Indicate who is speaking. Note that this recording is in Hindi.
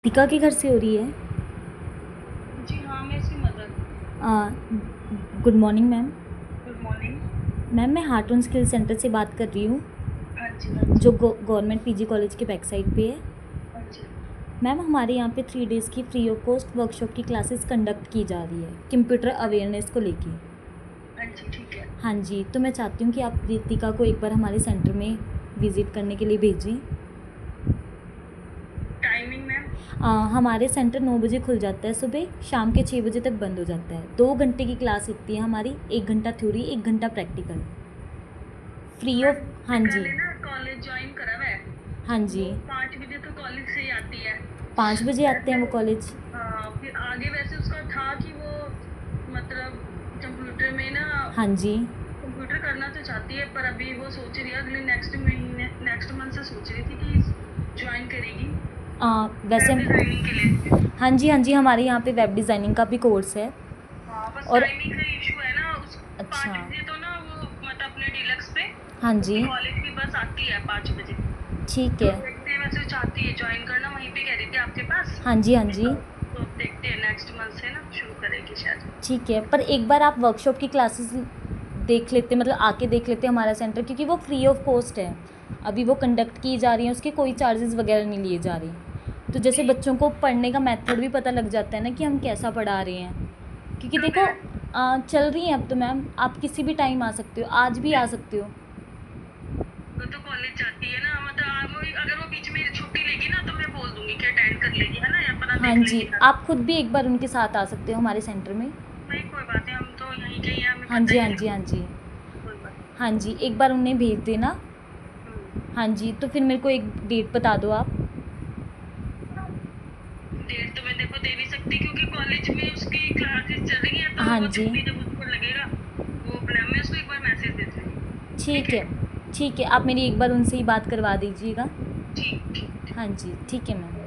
Speaker 1: दीपिका के घर से हो रही है।
Speaker 2: जी हाँ, मैं इसकी mother.
Speaker 1: Good morning ma'am.
Speaker 2: Good morning.
Speaker 1: Ma'am मैं हार्ट ऑन स्किल सेंटर से बात कर रही हूँ,
Speaker 2: हाँ जी, हाँ जी।
Speaker 1: जो गवर्नमेंट पीजी कॉलेज के बैक साइड पे है।
Speaker 2: हाँ जी।
Speaker 1: मैम हमारे यहाँ पे 3 डेज़ की फ्री ऑफ कॉस्ट वर्कशॉप की क्लासेस कंडक्ट की जा रही है कंप्यूटर अवेयरनेस को लेके।
Speaker 2: हाँ जी, ठीक है।
Speaker 1: हाँ जी, तो मैं चाहती हूँ कि आप दीपिका को एक बार हमारे सेंटर में विज़िट करने के लिए भेजें।
Speaker 2: Timing ma'am?
Speaker 1: हमारे सेंटर 9 बजे खुल जाता है सुबह, शाम के 6 बजे तक बंद हो जाता है। 2 घंटे की क्लास होती है हमारी, 1 घंटा थ्योरी, 1 घंटा प्रैक्टिकल, फ्री ऑफ।
Speaker 2: मैम,
Speaker 1: हाँ जी।
Speaker 2: मैंने ना कॉलेज ज्वाइन करा हुआ है।
Speaker 1: हाँ जी।
Speaker 2: वो 5 बजे तो कॉलेज से ही आती है।
Speaker 1: 5 बजे आते हैं
Speaker 2: वैसे
Speaker 1: वो कॉलेज।
Speaker 2: फिर आगे वैसे उसका था कि वो मतलब कंप्यूटर में ना
Speaker 1: हाँ जी।
Speaker 2: कंप्यूटर करना तो चाहती है, पर अभी वो सोच रही है अगले नेक्स्ट महीने नेक्स्ट मंथ से सोच रही थी कि ज्वाइन करेगी
Speaker 1: वैसे
Speaker 2: वेब डिज़ाइनिंग के लिए।
Speaker 1: हाँ जी, हाँ जी, हमारे यहाँ पे वेब डिज़ाइनिंग का भी कोर्स है।
Speaker 2: हाँ, बस
Speaker 1: और
Speaker 2: टाइमिंग का इशू है ना उस।
Speaker 1: अच्छा।
Speaker 2: 5 बजे तो ना वो मतलब अपने डीलक्स पे
Speaker 1: हाँ
Speaker 2: उसकी
Speaker 1: जी।
Speaker 2: कॉलेज की बस आती है 5 बजे।
Speaker 1: ठीक
Speaker 2: तो
Speaker 1: है।
Speaker 2: देखते हैं, वैसे चाहती है ज्वाइन करना, वहीं पे कह रही थी आपके पास।
Speaker 1: हाँ जी, हाँ जी।
Speaker 2: तो अब देखते हैं, नेक्स्ट मंथ से ना शुरू करेगी शायद।
Speaker 1: ठीक है, पर एक बार आप वर्कशॉप की क्लासेस देख लेते, मतलब आके देख लेते हमारा सेंटर, क्योंकि वो फ्री ऑफ कॉस्ट है। अभी वो कंडक्ट की जा रही हैं, उसके कोई चार्जेस वगैरह नहीं लिए जा रहे। तो जैसे
Speaker 2: ठीक।
Speaker 1: बच्चों को पढ़ने का मेथड भी पता लग जाता है ना कि हम कैसा पढ़ा रहे हैं। क्योंकि
Speaker 2: कब
Speaker 1: देखो,
Speaker 2: है?
Speaker 1: चल रही हैं अब तो मैम, आप किसी भी टाइम आ सकते हो, आज भी आ सकते हो।
Speaker 2: वो तो कॉलेज जाती है ना, मतलब अगर वो बीच में छुट्टी लेगी ना तो मैं बोल दूंगी कि अटेंड कर लेगी, है ना, या अपना
Speaker 1: हाँ
Speaker 2: देख
Speaker 1: जी,
Speaker 2: लेगी ना।
Speaker 1: आप खुद भी एक बार उनके साथ आ सकते हो हमारे सेंटर में।
Speaker 2: नहीं, कोई बात नहीं, हम तो यहीं के ही हैं, हमें
Speaker 1: हाँ
Speaker 2: पता
Speaker 1: जी,
Speaker 2: ही
Speaker 1: हाँ
Speaker 2: है।
Speaker 1: जी, हाँ जी।
Speaker 2: कोई बात
Speaker 1: हाँ जी, एक बार उन्हें भेज देना।
Speaker 2: नहीं।
Speaker 1: हाँ जी, तो फिर मेरे को एक डेट बता दो आप।
Speaker 2: डेट तो मैं देखो दे नहीं सकती, क्योंकि कॉलेज में उसकी क्लासेस चल रही हैं, तो
Speaker 1: हाँ
Speaker 2: वो
Speaker 1: जी।
Speaker 2: छुट्टी जब उसको लगेगा वो अपने मैं उसको एक बार मैसेज दे दूँगी। ठीक
Speaker 1: ठीक है।
Speaker 2: है?
Speaker 1: ठीक है, आप मेरी एक बार उनसे ही बात करवा दीजिएगा।
Speaker 2: ठीक, ठीक।
Speaker 1: हाँ जी, ठीक है मैम।